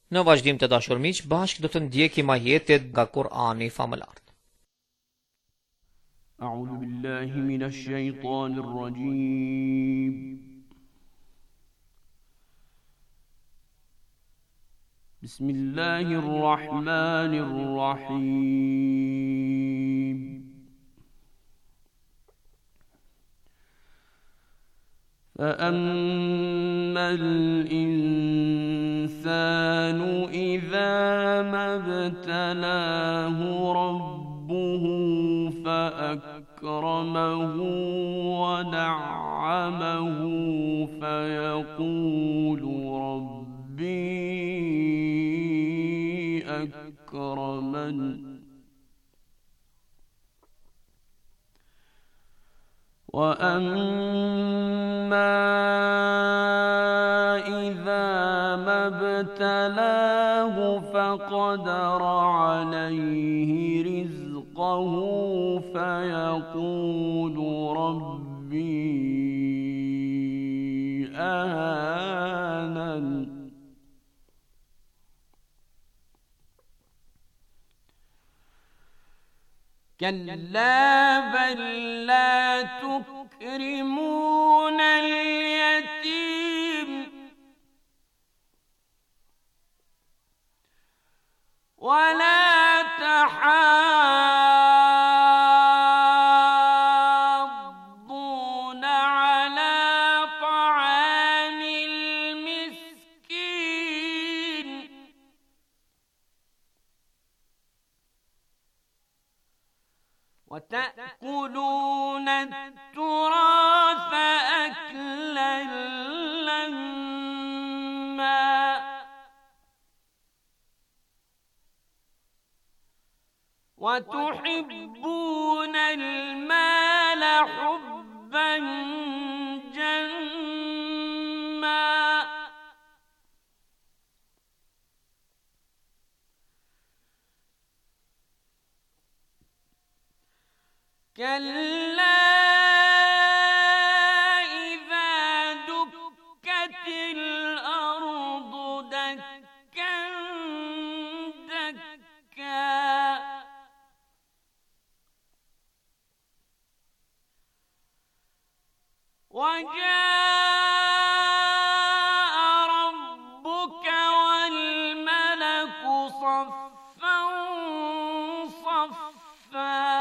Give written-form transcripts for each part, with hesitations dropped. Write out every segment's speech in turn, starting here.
Në vazhdim të dashur miq, bashkë do të ndjekim ajetet nga Kur'ani famëlar. أعوذ بالله من الشيطان الرجيم بسم الله الرحمن الرحيم فأما الإنسان إذا ما ابتلاه ربه فأكرمه ونعمه فيقول ربي أكرمن وأما إذا ما ابتلاه فقدر عليه رزقه فيقول ربي أهانن كلا بل لا تكرمون اليتيم ولا تحاضون على طعام المسكين وتأكلون التراث أكلا لما وتحبون المال حبا جما كلا إذا دكت الأرض دكا دكا وجاء ربك والملك صفا صفا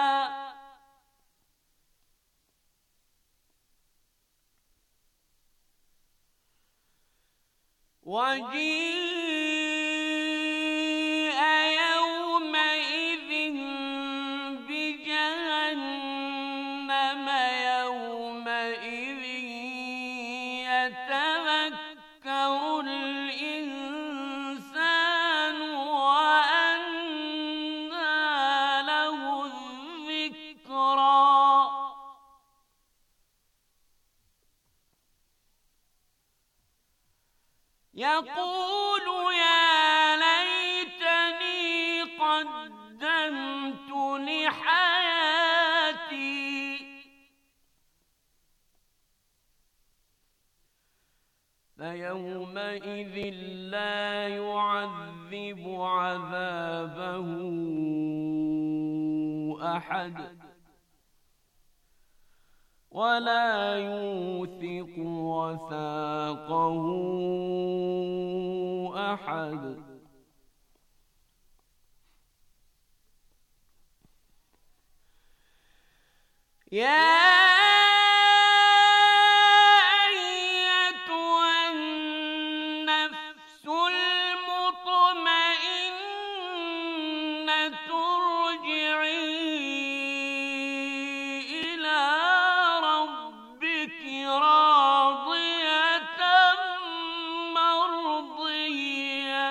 وجيء يومئذ بجهنم يومئذ يتذكر الإنسان وأنى له الذكرى يقول يا ليتني قدمت لحياتي فيومئذ لا يعذب عذابه أحد ولا يوثق وثاقه أحد يا أيتها النفس المطمئنة ارجعي إلى ربك راضية مرضية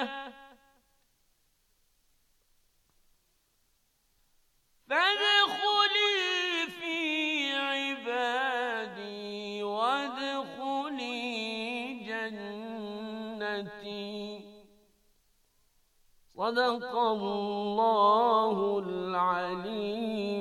فادخلي في عبادي وادخلي جنتي صدق الله العلي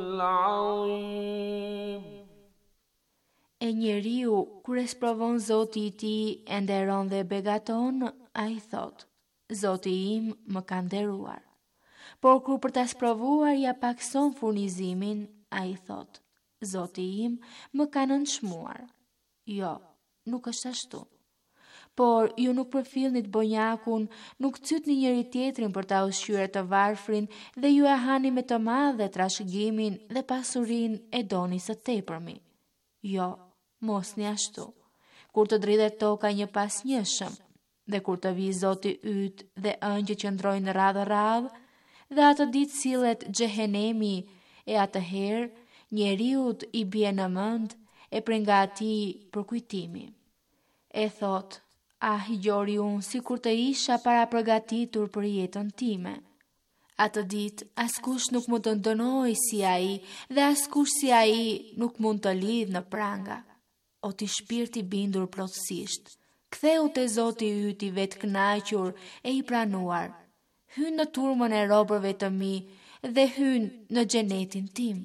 العظيم. E njeriu, kur e sprovon Zoti I tij e nderon dhe begaton, ai thot: Zoti im më ka nderuar. Por kur për ta sprovuar ja pakson furnizimin, ai thot: Zoti im më ka nënçmuar. Jo, nuk është ashtu. Por ju nuk përfillnit bonjakun, nuk cytni njëri tjetrin për ta ushqyer të varfrin dhe ju e hani me të madhe trashëgimin dhe pasurinë e doni së tepërmi. Jo, mos një ashtu. Kur të dridhet toka një pas njëshëm, dhe kur të vi Zoti yt dhe ëngjëjt që ndrojnë radhë, dhe atë ditë sillet xhehenemi, e atëherë njeriut i bie në mend e prej nga atij përkujtimi. E thot: Ah, gjori unë si kur të isha para përgatitur për jetën time. Atë ditë, askush nuk mund të ndënoj si ai, dhe askush si ai nuk mund të lidh në pranga. O ti shpirti bindur plotësisht, ktheu te Zoti yt i vetë kënaqur e i pranuar. Hyn në turmën e robërve të mi dhe hyn në xhenetin tim.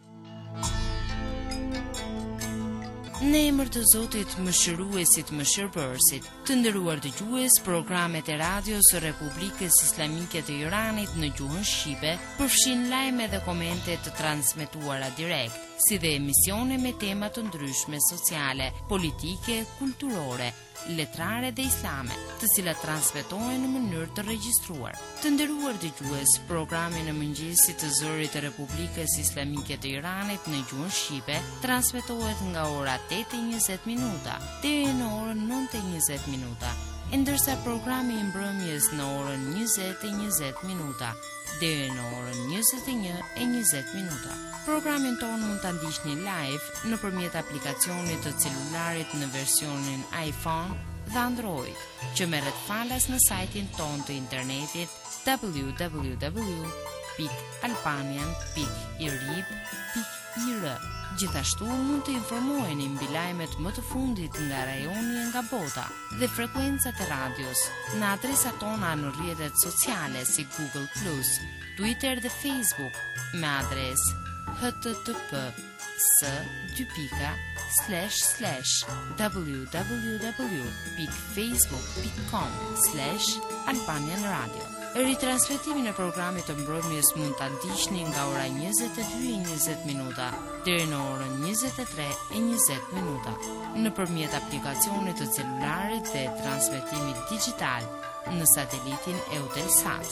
Në emër të Zotit Mëshiruesit Mëshirbërësit, të nderuar dëgjues, programet e radios së Republikës Islamike të Iranit në gjuhën shqipe përfshin lajme dhe komente të transmetuara direkt, si dhe emisione me tema të ndryshme sociale, politike, kulturore, letrare dhe islame, të cilat transmetohen në mënyrë të regjistruar. Të nderuar dëgjues, programi në mëngjesit të zërit të Republikës Islamike të Iranit në gjuhën shqipe transmetohet nga ora 8:20 deri në orën 9:20, ndërsa programi i mbrëmjes në orën 20:20 deri në orën 21:20. Programin tonë mund ta ndiqni live nëpërmjet aplikacionit të celularit në versionin iPhone dhe Android, që merret falas në sajtin tonë të internetit www.albanian.irib.ir. Gjithashtu mund të informoheni mbi lajmet më të fundit nga rajoni e nga bota dhe frekuencat e radios në adresat tona në rrjetet sociale si Google+, Twitter dhe Facebook me adresë http://www.facebook.com/Albanian Radio. Ritransmetimin e programit të mbrëmjes mund ta ndiqni nga ora 22:20 deri në orën 23:20 nëpërmjet aplikacionit të celularit dhe transmetimit digjital në satelitin Eutelsat.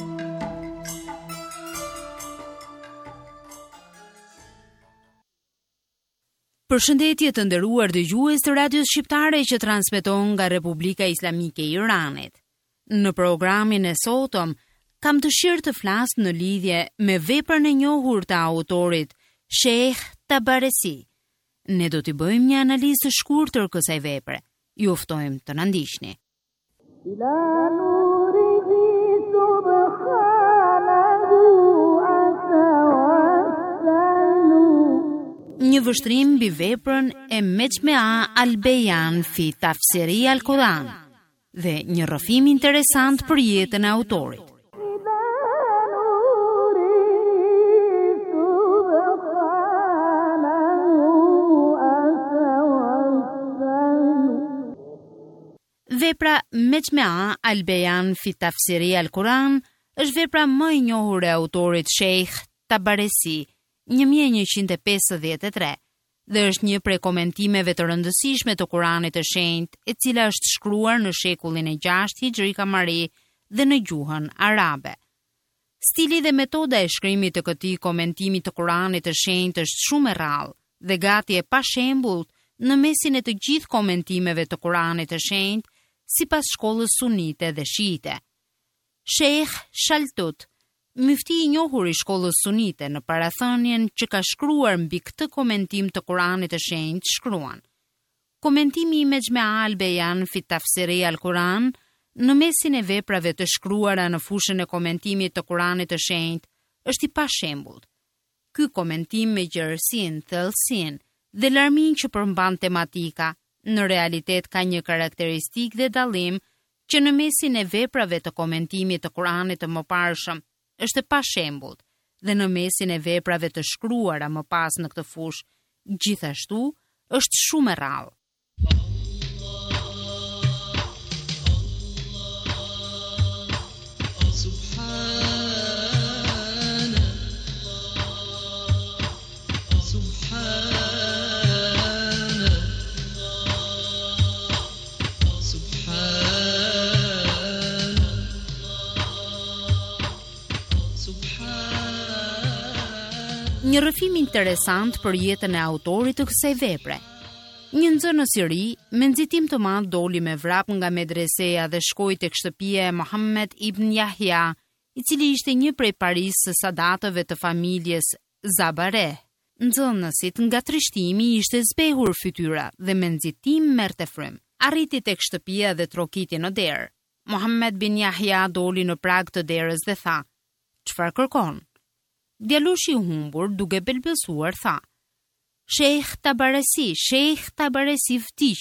Përshëndetje të nderuar dëgjues të radios shqiptare që transmeton nga Republika Islamike e Iranit. Në programin e sotëm kam dëshirë të flas në lidhje me veprën e njohur të autorit Sheikh Tabaresi. Ne do t'i bëjmë një analizë të shkurtër kësaj vepre. Ju ftojmë të na ndiqni. Një vështrim mbi veprën e Mejmea al-Beyan fi Tafsiri al-Quran dhe një rrëfim interesant për jetën e autorit. Vepra Mejmea al-Beyan fi Tafsiri al-Quran është vepra më e njohur e autorit Sheikh Tabaresi, 1153, dhe është një prej komentimeve të rëndësishme të Kuranit të Shenjtë, e cila është shkruar në shekullin e 6 Hijri Kamari dhe në gjuhën arabe. Stili dhe metoda e shkrimit të këtij komentimi të Kuranit të Shenjtë është shumë e rrallë dhe gati e pashembullt në mesin e të gjithë komentimeve të Kuranit të Shenjtë sipas shkollës sunite dhe shiite. Sheikh Shaltut, mufti i njohur i shkollës sunite, në parathënien që ka shkruar mbi këtë komentim të Kuranit të Shenjtë shkruan: Komentimi i Mejmea al-Beyan fi Tafsiri al-Quran në mesin e veprave të shkruara në fushën e komentimit të Kuranit të Shenjtë është i pashembullt. Ky komentim me gjerësinë, thellësinë dhe larminë që përmban tematika, në realitet ka një karakteristikë dhe dallim që në mesin e veprave të komentimit të Kuranit të mëparshëm është pa shembullt dhe në mesin e veprave të shkruara më pas në këtë fushë gjithashtu është shumë e rrallë. Një rrëfim interesant për jetën e autorit të kësaj vepre. Një nxënës në Siri, me nxitim të madh doli me vrap nga medreseja dhe shkoi tek shtëpia e Muhammed ibn Yahya, i cili ishte një prej parisë së sadatëve të familjes Zabare. Nxënësit nga trishtimi ishte zbehur fytyra dhe me nxitim merrte frym. Arriti tek shtëpia dhe trokiti në derë. Muhammed bin Yahya doli në prag të derës dhe tha: "Çfarë kërkon?" Djalushi i humbur, duke belbësuar, tha: Sheikh Tabaresi vtiq.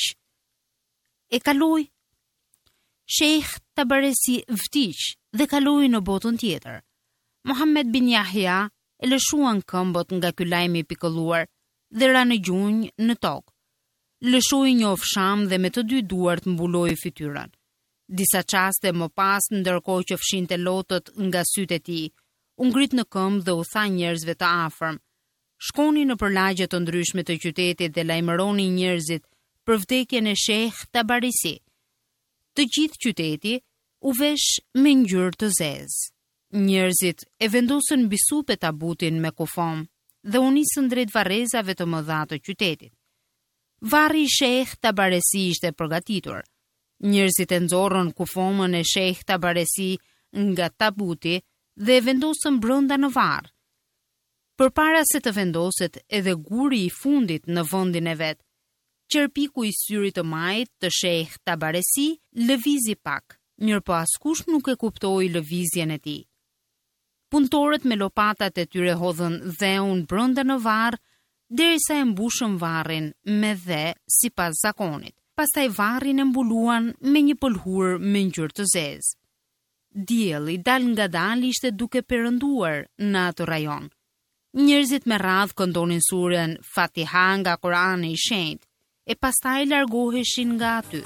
E kaloi. Sheikh Tabaresi vtiq dhe kaloi në botën tjetër. Muhammed bin Yahya e lëshuan këmbët nga ky lajm i pikëlluar dhe ra në gjunjë në tokë. Lëshoi një ofsham dhe me të dy duart mbuloi fytyrën. Disa çaste më pas, ndërkohë që fshinte lotët nga sytë e tij, u ngrit në këmbë dhe u tha njerëzve të afërm: "Shkoni në përlagje të ndryshme të qytetit dhe lajmëroni njerëzit për vdekjen e Sheikh Tabarisi." Të gjithë qyteti u vesh me ngjyrë të zezë. Njerëzit e vendosën mbi supë tabutin me kufom dhe u nisën drejt varrezave të mëdha të qytetit. Varri i Sheikh Tabarisi ishte përgatitur. Njerëzit e nxorrën kufomën e Sheikh Tabarisi nga tabuti dhe e vendosën brenda në varr. Përpara se të vendoset edhe guri i fundit në vendin e vet, qerpiku i syrit të majt të Sheikh Tabarisi lëvizi pak, mirëpo askush nuk e kuptoi lëvizjen e tij. Punëtorët me lopatat e tyre hodhën dheun brenda në varr derisa e mbushën varrin me dhe sipas zakonit. Pastaj varrin e mbuluan me një pëlhur me ngjyrë të zezë. Dielli dal nga dal ishte duke perënduar në atë rajon. Njerëzit me radhë këndonin surën Fatiha nga Kurani i Shenjtë e pastaj largoheshin nga aty.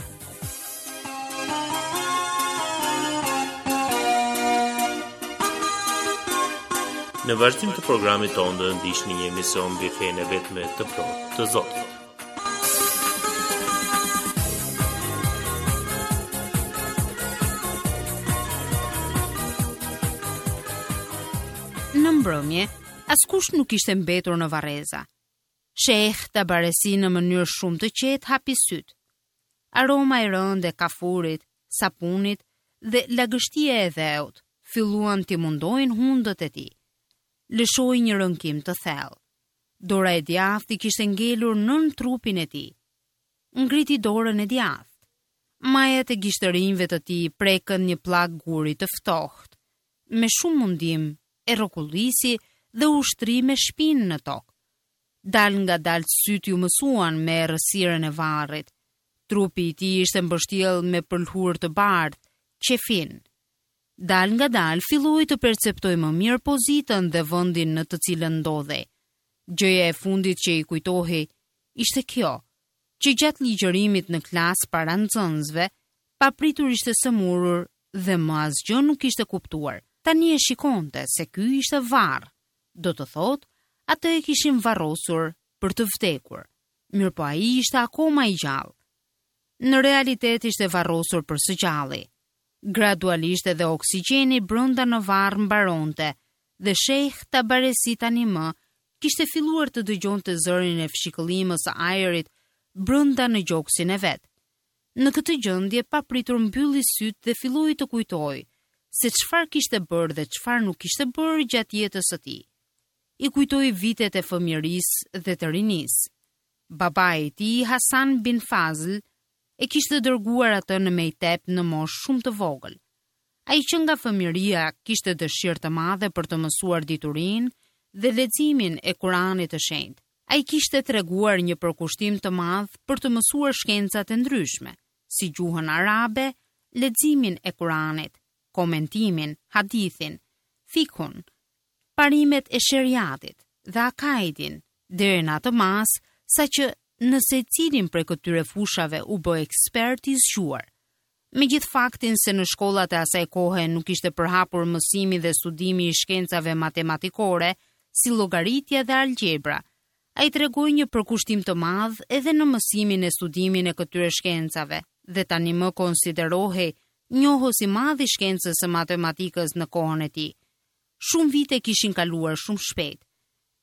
Në vazhdim të programit tonë do ndiqni një emision mbi fenë e vetme të plotë të Zotit. Në mbrëmje, askush nuk ishte mbetur në varreza. Sheikh Tabaresi në mënyrë shumë të qetë hapi syt. Aroma e rëndë e kafurit, sapunit dhe lagështia e dheut filluan t'i mundojnë hundët e tij. Lëshoi një rënkim të thellë. Dora e djathtë kishte ngelur nën trupin e tij. Ngriti dorën e djathtë. Majat e gishtërinjve të tij prekën një pllak guri të ftohtë. Me shumë mundim e rrokullisi dhe ushtri me shpinë në tokë. Dal nga dal sytë u mësuan me errësirën e varrit. Trupi i tij ishte mbështjell me pëlhur të bardhë, qefin. Dal nga dal filloi të perceptoj më mirë pozitën dhe vendin në të cilën ndodhej. Gjëja e fundit që i kujtohej ishte kjo, që gjatë ligjërimit në klasë para nxënësve, papritur ishte sëmurur dhe më asgjë nuk ishte kuptuar. Tani e shikonte se ky ishte varr. Do të thotë, atë e kishin varrosur për të vdekur. Mirëpo ai ishte akoma i gjallë. Në realitet ishte varrosur për së gjalli. Gradualisht edhe oksigjeni brenda në varr mbaronte dhe Sheikh Tabaresi tani më kishte filluar të dëgjonte zërin e fshikëllimës së ajrit brenda në gjoksin e vet. Në këtë gjendje papritur mbylli sytë dhe filloi të kujtojë se çfarë kishte bërë dhe çfarë nuk kishte bërë gjatë jetës së tij. I kujtoi vitet e fëmijërisë dhe të rinisë. Babai i tij, Hasan bin Fazl, e kishte dërguar atë në Mejtep në moshë shumë të vogël. Ai që nga fëmijëria kishte dëshirë të madhe për të mësuar diturinë dhe leximin e Kuranit të Shenjtë. Ai kishte treguar një përkushtim të madh për të mësuar shkencat e ndryshme, si gjuhën arabe, leximin e Kuranit, komentimin, hadithin, fikun, parimet e sheriatit dhe akaidin, deri në atë mas sa që nëse cilin prej këtyre fushave u bë ekspert i zgjuar. Me gjithë faktin se në shkollat e asaj kohe nuk ishte përhapur mësimi dhe studimi i shkencave matematikore, si llogaritja dhe algebra, ai tregoi një përkushtim të madh edhe në mësimin e studimin e këtyre shkencave dhe tani më konsiderohej njohës i madh i shkencës së matematikës në kohën e tij. Shumë vite kishin kaluar shumë shpejt.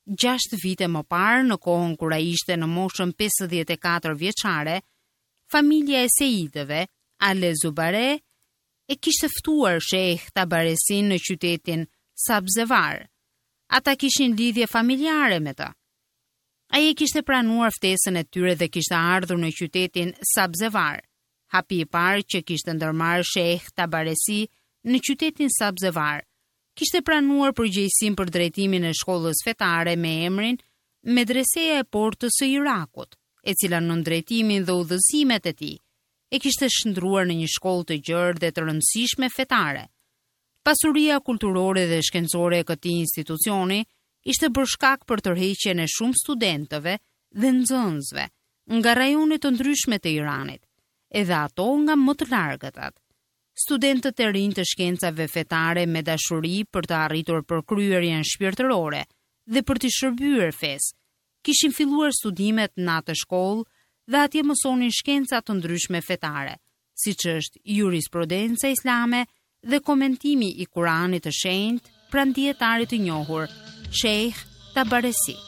6 vite më parë, në kohën kur ai ishte në moshën 54 vjeçare, familja e Seidëve, Ale Zubare, e kishte ftuar Sheikh Tabaresin në qytetin Sabzevar. Ata kishin lidhje familjare me ta. Ai e kishte pranuar ftesën e tyre dhe kishte ardhur në qytetin Sabzevar. Hapi i parë që kishte ndërmarrë Sheikh Tabaresi në qytetin Sabzevar kishte pranuar përgjegjësinë për drejtimin e shkollës fetare me emrin Medreseja e Portës së Irakut, e cila nën drejtimin dhe udhëzimet e tij e kishte shndruar në një shkollë të gjerë dhe të rëndësishme fetare. Pasuria kulturore dhe shkencore e këtij institucioni ishte bërë shkak për tërheqjen e shumë studentëve dhe nxënësve nga rajonet të ndryshme të Iranit, edhe ato nga më të largëtat. Studentët e rinj të shkencave fetare me dashuri për të arritur përkryerjen shpirtërore dhe për të shërbyer fesë, kishin filluar studimet në atë shkollë dhe atje mësonin shkenca të ndryshme fetare, siç është jurisprudenca islame dhe komentimi i Kuranit të shenjtë pranë dietarit të njohur Sheikh Tabaresi.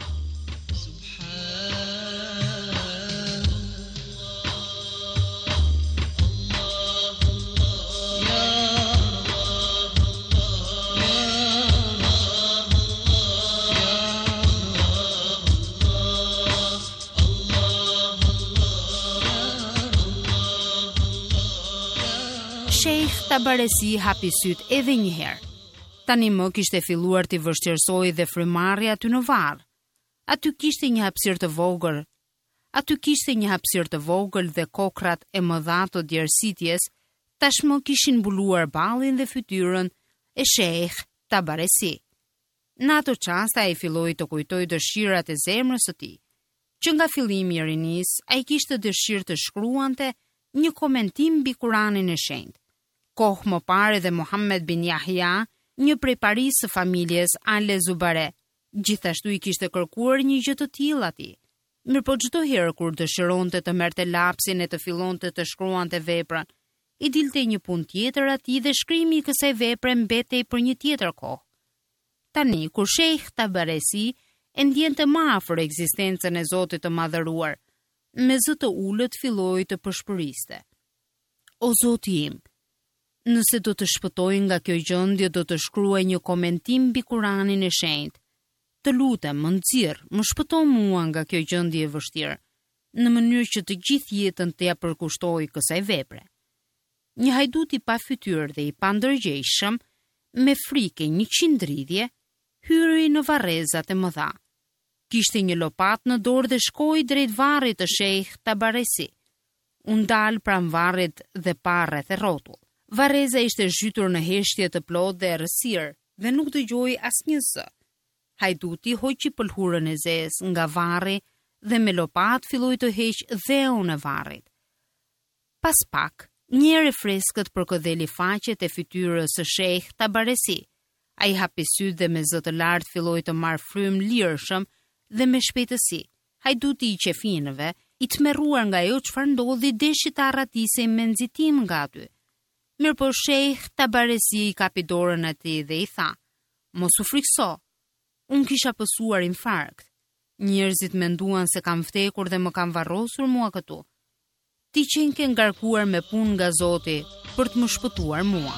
Sheikh Tabaresi hapi syt edhe një herë. Tani më kishte filluar të vështirësoj dhe frymarrja aty në varr. Aty kishte një hapësirë të vogël dhe kokrat e mëdha të djersitjes tashmë kishin mbuluar ballin dhe fytyrën e Sheikh Tabaresi. Në ato çaste ai filloi të kujtojë dëshirat e zemrës së tij, që nga fillimi i rinis ai kishte dëshirë të shkruante një komentim mbi Kuranin e shenjtë. Kohë më parë dhe Muhammed bin Yahya, një prej parisë së familjes Ale Zubare, gjithashtu i kishte kërkuar një gjë të tillë atij. Mirëpo çdo herë kur dëshironte të merrte lapsin e të fillonte të shkruante veprën, i dilte një punë tjetër atij dhe shkrimi i kësaj vepre mbetej për një tjetër kohë. Tani, kur Sheikh Tabaresi e ndjente më afër ekzistencën e Zotit të Madhëruar, me zë të ulët filloi të përshpëriste. O Zoti im, nëse do të shpëtoj nga kjo gjendje, do të shkruaj një komentim mbi Kuranin e shenjtë. Të lutem, më nxirr, më shpëto mua nga kjo gjendje e vështirë, në mënyrë që të gjithë jetën të ja përkushtoj kësaj vepre. Një hajdut i pa fytyrë dhe i pa ndërgjegjshëm, me frikë 100 dridhje, hyri në varrezat e mëdha. Kishte një lopatë në dorë dhe shkoi drejt varrit të Sheikh Tabaresi. U ndal pranë varrit dhe pa rreth e rrotull. Varreza ishte zhytur në heshtje të plotë dhe errësirë dhe nuk dëgjoi asnjë zë. Hajduti hoqi pëlhurën e zezë nga varri dhe me lopatë filloi të heqë dheun e varrit. Pas pak, një erë e freskët përkëdheli faqet e fytyrës së Sheikh Tabaresi. Ai hapi sytë dhe me zë të lartë filloi të marrë frym lirshëm dhe me shpejtësi. Hajduti i qefinëve, i tmerruar nga ajo çfarë ndodhi, deshi të arratisej me nxitim nga aty. Mirëpo Sheikh Tabaresi i kapi dorën atij dhe i tha: "Mos u frikso. Unë kisha pësuar infarkt. Njerëzit menduan se kam vdekur dhe më kam varrosur mua këtu. Ti qenë ke ngarkuar me punë nga Zoti për të më shpëtuar mua."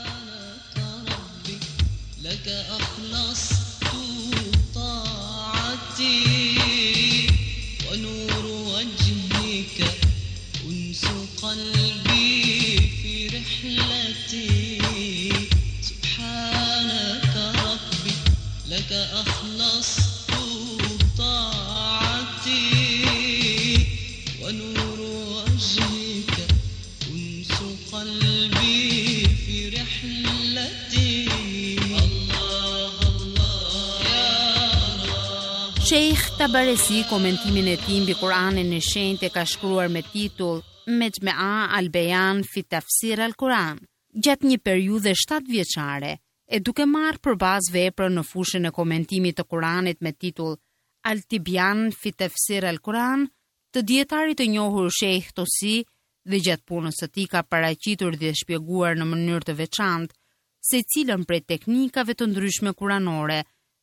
Sheikh Tabaresi komentimin e tij mbi Kuranin e shenjtë e ka shkruar me titull Mejmea al-Bayan fi Tafsir al-Quran, gjatë një periudhe 7 vjeçare, e duke marrë përbazë veprën në fushën e komentimit të Kuranit me titull Al-Tibyan fi Tafsir al-Quran, të dietarit të njohur Sheikh Tosi, dhe gjatë punës së tij ka paraqitur dhe shpjeguar në mënyrë të veçantë se cilën prej teknikave të ndryshme kuranore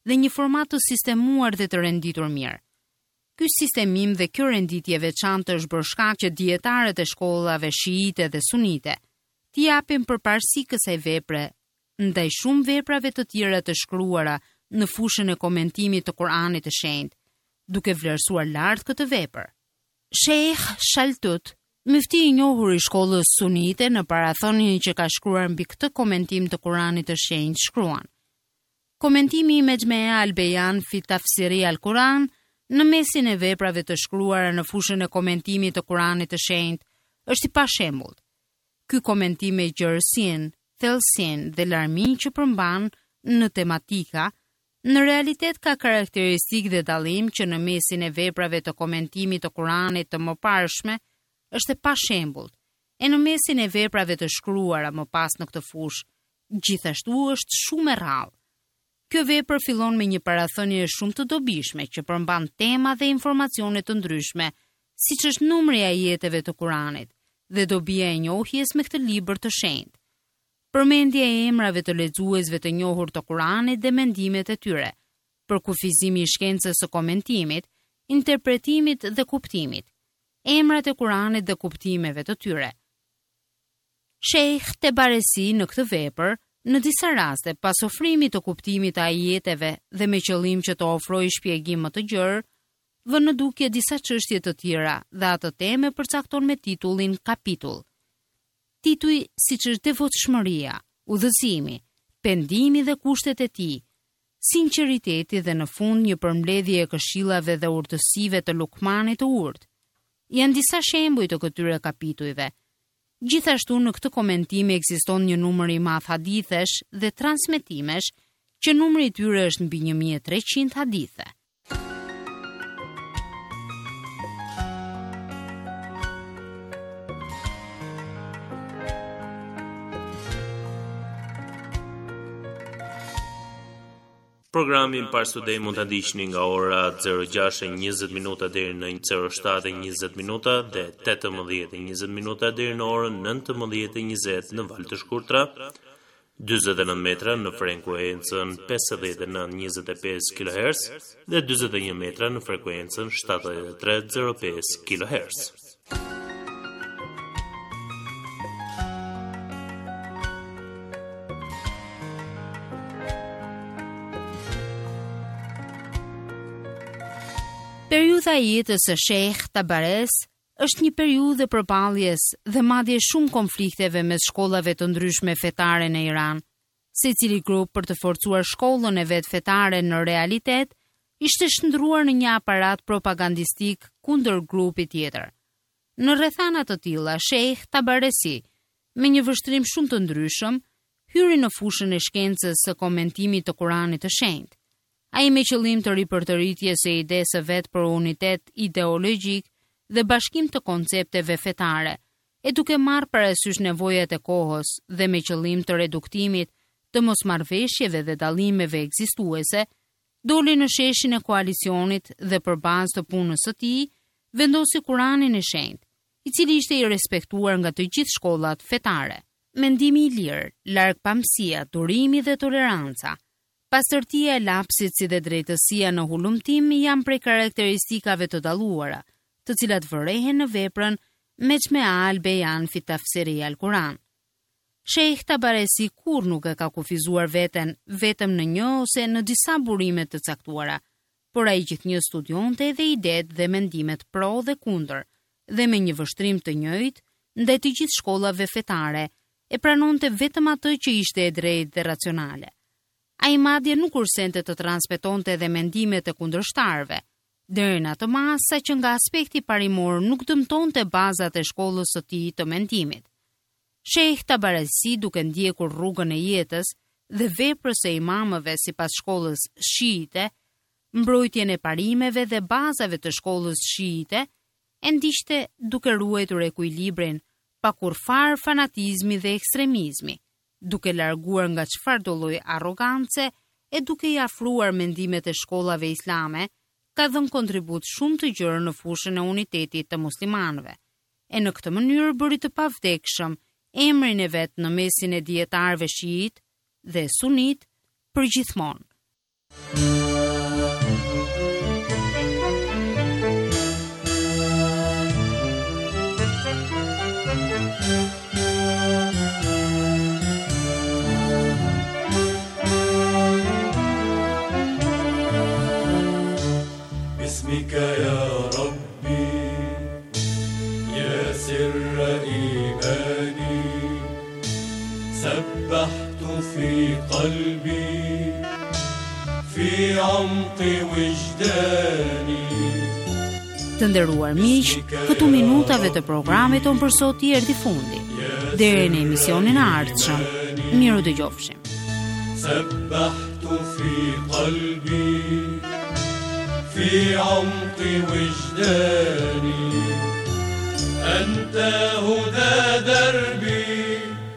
dhe një format të sistemuar dhe të renditur mirë. Ky sistemim dhe kjo renditje veçantë është bërë shkak që dietarët e shkollave shiite dhe sunite t'i japin përparësi kësaj vepre ndaj shumë veprave të tjera të shkruara në fushën e komentimit të Kuranit të Shenjtë, duke vlerësuar lart këtë vepër. Sheikh Shaltut, mufti i njohur i shkollës sunite, në parathonin që ka shkruar mbi këtë komentim të Kuranit të Shenjtë, shkruan: Komentimi i Mejmea al-Beyan fi Tafsiri al-Quran në mesin e veprave të shkruara në fushën e komentimit të Kuranit të Shenjtë është i pashembull. Ky komentim me gjerësinë, thellësinë dhe larmin që përmban në tematika, në realitet ka karakteristikë dhe dallim që në mesin e veprave të komentimit të Kuranit të mëparshme është e pashembull, e në mesin e veprave të shkruara më pas në këtë fushë, gjithashtu është shumë e rrallë. Kjo vepër fillon me një parathënie shumë të dobishme që përmban tema dhe informacione të ndryshme, siç është numri i ajeteve të Kuranit dhe dobia e njohjes me këtë libër të shenjtë. Përmendja e emrave të lexuesve të njohur të Kuranit dhe mendimet e tyre, përkufizimi i shkencës së komentimit, interpretimit dhe kuptimit, emrat e Kuranit dhe kuptimeve të tyre. Sheikh Tebaresi në këtë vepër, në disa raste, pas ofrimit të kuptimit të ajeteve dhe me qëllim që të ofrojë shpjegim më të gjerë, vë në dukje disa çështje të tjera dhe atë teme përcakton me titullin kapitull. Tituj siç është devotshmëria, udhëzimi, pendimi dhe kushtet e tij, sinqeriteti dhe në fund një përmbledhje e këshillave dhe urtësive të Lukmanit të urtë. Janë disa shembuj të këtyre kapitujve. Gjithashtu në këtë komentim ekziston një numër i madh hadithesh dhe transmetimesh, që numri i tyre është mbi 1300 hadithe. Programin Parstudej mund ta ndiqni nga ora 06:20 minuta deri në 07:20 minuta dhe 18:20 minuta deri në orën 19:20 në valë të shkurtra, 49 metra në frekuencën 5925 kHz dhe 41 metra në frekuencën 7305 kHz. Periudha e jetës së Sheikh Tabares është një periudhë përballjes dhe madje shumë konflikteve mes shkollave të ndryshme fetare në Iran. Secili grup për të forcuar shkollën e vet fetare në realitet ishte shndruar në një aparat propagandistik kundër grupit tjetër. Në rrethana të tilla, Sheikh Tabaresi, me një vështrim shumë të ndryshëm, hyri në fushën e shkencës së komentimit të Kuranit të Shenjtë. Ai me qëllim të ripërtëritjes së idesë vet për unitet ideologjik dhe bashkim të koncepteve fetare, e duke marrë parasysh nevojat e kohës dhe me qëllim të reduktimit të mosmarrveshjeve dhe dallimeve ekzistuese, doli në sheshin e koalicionit dhe për bazë të punës së tij, vendosi Kuranin e Shenjtë, i cili ishte i respektuar nga të gjithë shkollat fetare. Mendimi i lirë, larg pamësia, durimi dhe toleranca, pastërtia e lapsit si dhe drejtësia në hulumtim janë prej karakteristikave të dalluara, të cilat vërehen në veprën Mejmea al-Beyan fi Tafsiri al-Quran. Sheikh Tabaresi kur nuk e ka kufizuar veten vetëm në një ose në disa burime të caktuara, por ai gjithnjë studionte dhe idetë dhe mendimet pro dhe kundër, dhe me një vështrim të njëjtë ndaj të gjithë shkollave fetare, e pranonte vetëm atë që ishte e drejtë dhe racionale. Ai madje nuk kursente të transmetonte dhe mendimet e kundërshtarëve, deri në atë masë sa që nga aspekti parimor nuk dëmtonte bazat e shkollës së tij të mendimit. Sheikh Tabaresi, duke ndjekur rrugën e jetës dhe veprës së imamëve sipas shkollës shiite, mbrojtjen e parimeve dhe bazave të shkollës shiite, e ndiqte duke ruajtur ekuilibrin pa kurfar fanatizmi dhe ekstremizmi, duke larguar nga çfarëdo lloj arrogance e duke i afruar mendimet e shkollave islame, ka dhënë kontribut shumë të gjerë në fushën e unitetit të muslimanëve, e në këtë mënyrë bëri të pavdekshëm emrin e vet në mesin e dietarëve shiit dhe sunit përgjithmonë. باسمك يا ربي يا سر إيماني سبحت في قلبي في عمق وجداني. Të nderuar miq, këtu minutave të programit ton për sot i erdhi fundi. Deri në emisionin e ardhshëm. Miru dëgjofshim. سبحت في قلبي في عمق وجداني أنت هدى دربي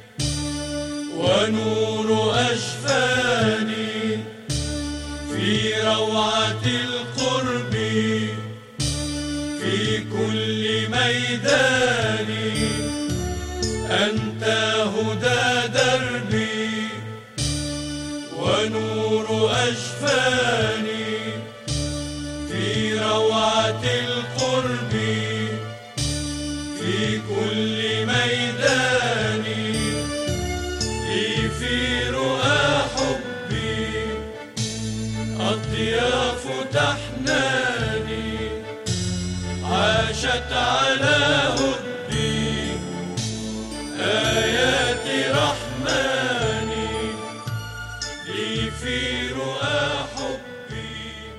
ونور أشفاني في روعة القرب في كل ميدان أنت هدى دربي ونور أشفاني في روعة القرب في كل ميدان لي في رؤى حبي أطياف تحناني عاشت على هدي آيات رحماني لي في رؤى حبي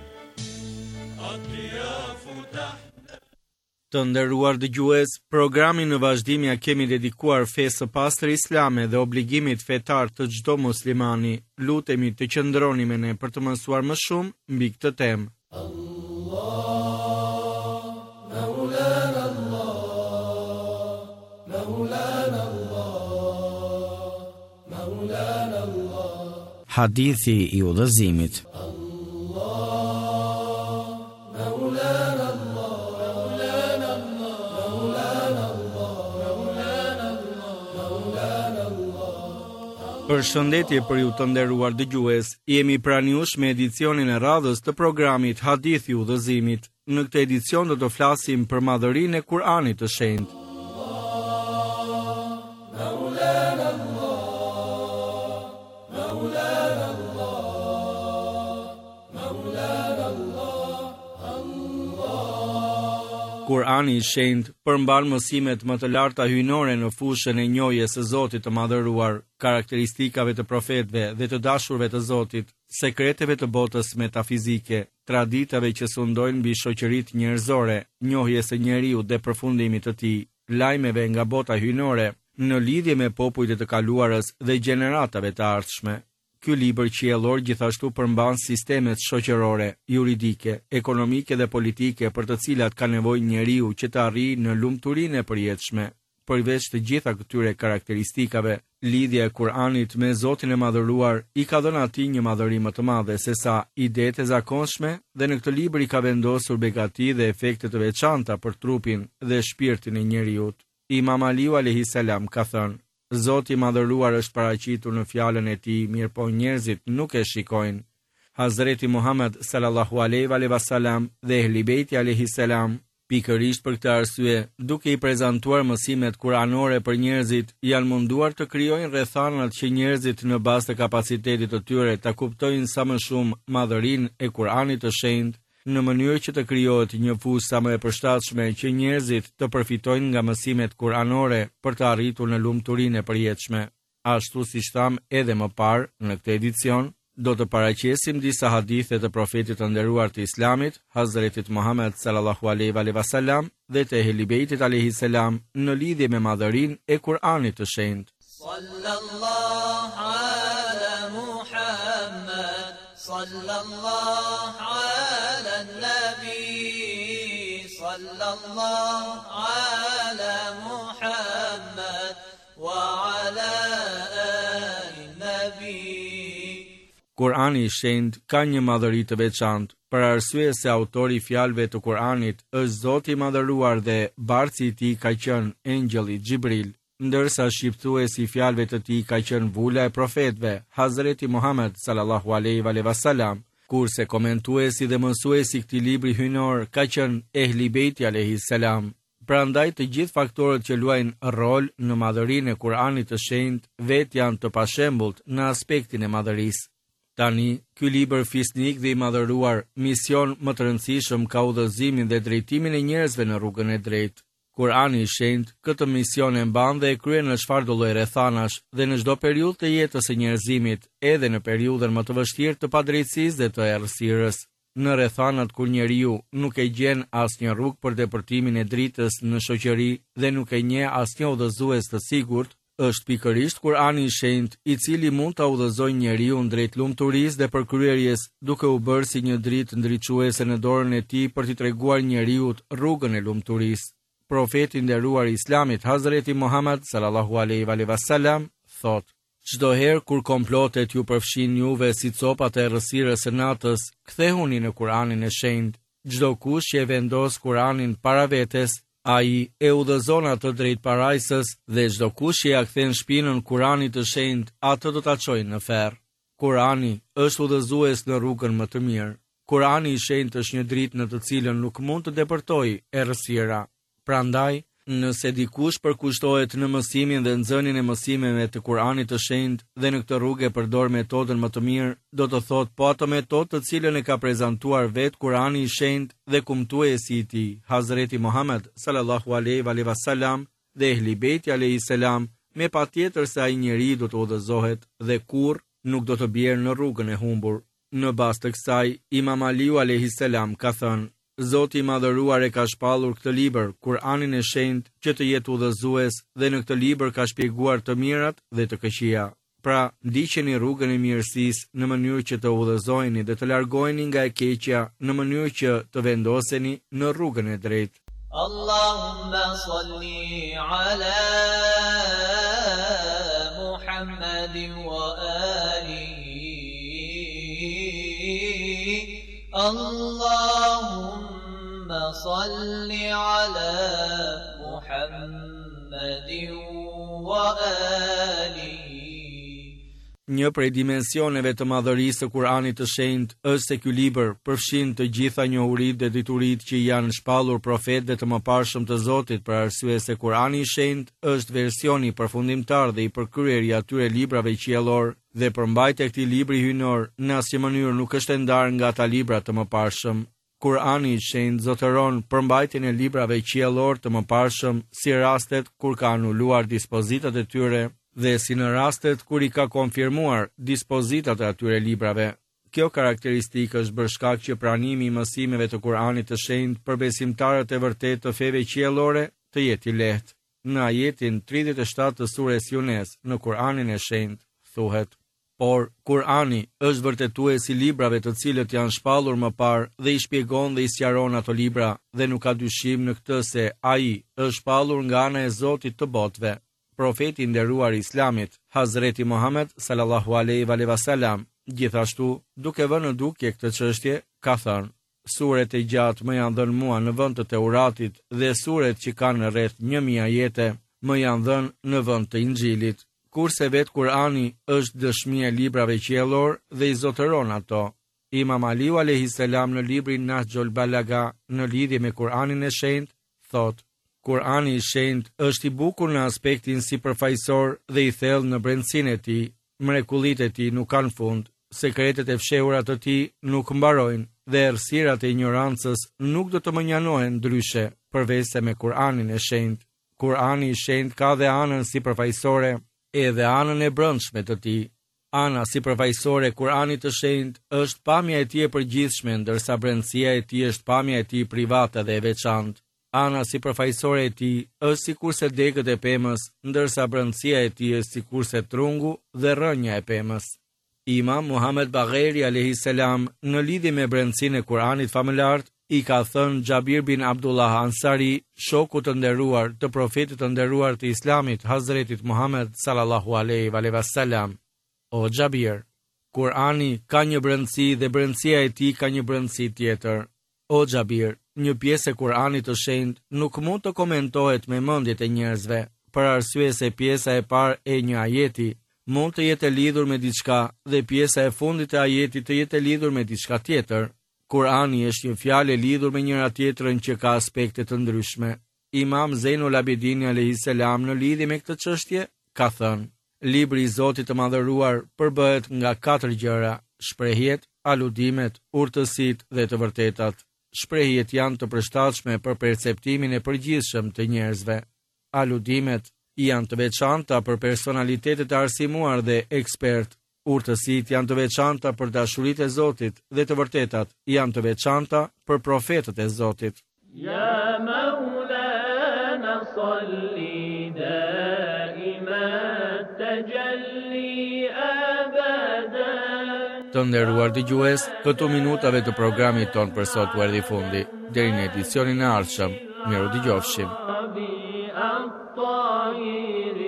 أطياف تحناني. Të nderuar dëgjues, programin në vazhdim ja kemi dedikuar fesë së pastër islame dhe obligimit fetar të çdo muslimani. Lutemi të qëndroni me ne për të mësuar më shumë mbi këtë temë. Hadithi i udhëzimit. Përshëndetje për ju të nderuar dëgjues, jemi pranë jush me edicionin e radhës të programit Hadithi i udhëzimit. Në këtë edicion do të flasim për madhërinë e Kur'anit të Shenjtë. Kur'ani i Shenjtë përmban mësimet më të larta hyjnore në fushën e njohjes së Zotit të Madhëruar, karakteristikave të profetëve dhe të dashurve të Zotit, sekreteve të botës metafizike, traditave që sundojnë mbi shoqëritë njerëzore, njohjes së njeriu dhe përfundimit të tij, lajmeve nga bota hyjnore në lidhje me popujt e të kaluarës dhe gjeneratave të ardhshme. Ky libër qiellor gjithashtu përmban sistemet shoqërore, juridike, ekonomike dhe politike për të cilat ka nevojë njeriu që të arrijë në lumturinë e përjetshme. Përveç të gjitha këtyre karakteristikave, lidhja e Kur'anit me Zotin e Madhëruar i ka dhënë atij një madhëri më të madhe se sa idetë e zakonshme dhe në këtë libër i ka vendosur begati dhe efekte të veçanta për trupin dhe shpirtin e njeriu. Imam Aliu alayhis salam ka thënë: Zoti i Madhëruar është paraqitur në fjalën e tij, mirëpo njerëzit nuk e shikojnë. Hazreti Muhammed sallallahu alaihi wasallam dhe Ehli Beiti alayhis salam, pikërisht për këtë arsye, duke i prezantuar mësimet kuranore për njerëzit, janë munduar të krijojnë rrethanat që njerëzit në bazë të kapacitetit të tyre ta kuptojnë sa më shumë madhërinë e Kuranit të Shenjtë, në mënyrë që të krijohet një fusë sa më e përshtatshme që njerëzit të përfitojnë nga mësimet kuranore për të arritur në lumturinë e përjetshme. Ashtu siç tham edhe më parë në këtë edicion, do të paraqesim disa hadithe të profetit të nderuar të Islamit, Hazretit Muhammed sallallahu alaihi wasallam dhe të Ehli Beitit alayhis salam në lidhje me madhërinë e Kuranit të Shenjtë. Sallallahu ala Muhammad, sallallahu ala nabi, sallallahu ala Muhammad wa ala ali nabi. Kurani i Shenjtë ka një madhëri të veçantë, për arsye se autori i fjalëve të Kuranit është Zoti i Madhëruar dhe barci i tij ka qenë engjëlli Xhibril, ndërsa shqiptuesi i fjalëve të tij ka qenë vula e profetëve, Hazreti Muhammed sallallahu alaihi wasallam, Kurse komentuesi dhe mësuesi këtij libri hyjnor ka qenë Ehli Beiti alayhis salam. Prandaj të gjithë faktorët që luajnë rol në madhërinë e Kuranit të shenjtë vetë janë të pashembullt në aspektin e madhërisë. Tani, ky libër fisnik dhe i madhëruar, mision më të rëndësishëm ka udhëzimin dhe drejtimin e njerëzve në rrugën e drejtë. Kurani i shenjtë këtë mision e mban dhe e kryen në çfarëdo lloj rrethanash dhe në çdo periudhë të jetës së njerëzimit, edhe në periudhën më të vështirë të padrejtësisë dhe të errësirës. Në rrethanat kur njeriu nuk e gjen asnjë rrugë për depërtimin e dritës në shoqëri dhe nuk e njeh asnjë udhëzues të sigurt, është pikërisht Kurani i shenjtë i cili mund ta udhëzojë njeriu drejt lumturisë dhe përkryerjes, duke u bërë si një dritë ndriçuese në dorën e tij për t'i treguar njeriu rrugën e lumturisë. Profeti nderuar i Islamit Hazreti Muhammed sallallahu alaihi wasallam thotë: çdo herë kur komplotet ju përfshin juve si copat e errësirës së natës, kthehuni në Kuranin e shenjtë. Çdo kush që e vendos Kuranin para vetes, ai e udhëzon atë drejt parajsës dhe çdo kush që ja kthen shpinën Kuranit të shenjtë, atë do ta çojë në ferr. Kurani është udhëzues në rrugën më të mirë. Kurani i shenjtë është një dritë në të cilën nuk mund të depërtojë errësira. Prandaj, nëse dikush përkushtohet në mësimin dhe nxënien e mësimeve të Kuranit të shenjtë dhe në këtë rrugë përdor metodën më të mirë, do të thotë po ato metodë të cilën e ka prezantuar vetë Kurani i shenjtë dhe kumtuesi i tij, Hazreti Muhammed sallallahu alaihi wasallam dhe Ehli Beiti alayhis salam, me patjetër se ai njeri do të udhëzohet dhe kurrë nuk do të bjerë në rrugën e humbur. Në bazë të kësaj, Imam Aliu alayhis salam ka thënë: Zoti i madhëruar e ka shpallur këtë libër, Kuranin e shenjtë, që të jetë udhëzues dhe në këtë libër ka shpjeguar të mirat dhe të këqija. Pra, ndiqeni rrugën e mirësisë në mënyrë që të udhëzoheni dhe të largoheni nga e keqja në mënyrë që të vendoseni në rrugën e drejtë. Allahumma salli ala Muhammadin wa alihi. Allahumma salli ala Muhammadin wa alihi. Një prej dimensioneve të madhërisë së Kuranit të shenjtë është se ky libër përfshin të gjitha njohuritë dhe dituritë që janë shpallur profetëve të mëparshëm të Zotit, për arsye se Kurani i shenjtë është versioni përfundimtar dhe i përkryer i atyre librave qiellor, dhe përmbajtja e këtij libri hyjnor në asnjë mënyrë nuk është e ndarë nga ata libra të mëparshëm. Kurani i shenjtë zotëron përmbajtjen e librave qiellor të mëparshëm si rastet kur ka anuluar dispozitat e tyre dhe si në rastet kur i ka konfirmuar dispozitat e atyre librave. Kjo karakteristikë është bërë shkak që pranimi i mësimeve të Kuranit të shenjtë për besimtarët e vërtetë të feve qiellore të jetë i lehtë. Në ajetin 37 të sures Yunes në Kuranin e shenjtë thuhet: Por Kurani është vërtetues i librave të cilët janë shpallur më parë dhe i shpjegon dhe i sqaron ato libra, dhe nuk ka dyshim në këtë se ai është shpallur nga ana e Zotit të botëve. Profeti i nderuar i Islamit, Hazreti Muhammed sallallahu alaihi wasallam, gjithashtu, duke vënë në dukje këtë çështje, ka thënë: Suret e gjatë më janë dhënë mua në vend të Teuratit dhe suret që kanë rreth 1000 ajete më janë dhënë në vend të Injilit. Kurse vetë Kurani është dëshmi e librave qiellor dhe i zotëron ato. Imam Aliu alayhis salam në librin Nahjul Balagha në lidhje me Kuranin e shenjtë thotë: Kurani i shenjtë është i bukur në aspektin sipërfaqësor dhe i thellë në brendësinë e tij. Mrekullitë e tij nuk kanë fund, sekretet e fshehura të tij nuk mbarojnë dhe errësirat e ignorancës nuk do të mënjanohen ndryshe përveç se me Kuranin e shenjtë. Kurani i shenjtë ka dhe anën sipërfaqësore edhe anën e brendshme të tij. Ana sipërfaqësore e Kuranit të shenjtë është pamja e tij e përgjithshme, ndërsa brendësia e tij është pamja e tij private dhe e veçantë. Ana sipërfaqësore e tij është sikurse degët e pemës, ndërsa brendësia e tij është sikurse trungu dhe rrënja e pemës. Imam Muhammed Bagheri alayhis salam në lidhje me brendësinë e Kuranit famëlar i ka thënë Xhabir bin Abdullah Ansari, shoku të nderuar të profetit të nderuar të Islamit, Hazretit Muhammed sallallahu alaihi wasallam: O Xhabir, Kurani ka një brendësi dhe brendësia e tij ka një brendësi tjetër. O Xhabir, një pjesë e Kuranit të shenjtë nuk mund të komentohet me mendjet e njerëzve, për arsye se pjesa e parë e një ajeti mund të jetë e lidhur me diçka dhe pjesa e fundit e ajetit të jetë e lidhur me diçka tjetër. Kurani është një fjalë e lidhur me njëra tjetrën që ka aspekte të ndryshme. Imam Zeinul Abidin alayhis salam në lidhje me këtë çështje ka thënë: Libri i Zotit të Madhëruar përbëhet nga 4 gjëra: shprehjet, aludimet, urtësitë dhe të vërtetat. Shprehjet janë të përshtatshme për perceptimin e përgjithshëm të njerëzve. Aludimet janë të veçanta për personalitetet e arsimuar dhe ekspert. Urtësitë janë të veçanta për dashuritë e Zotit dhe të vërtetat janë të veçanta për profetët e Zotit. يا مولانا صل دائما التجلي أبدا. Të nderuar dëgjues, këto minutave të programit ton për sot u erdhi fundi. Deri në edicionin e ardhshëm, miru dëgjofshim. الطائر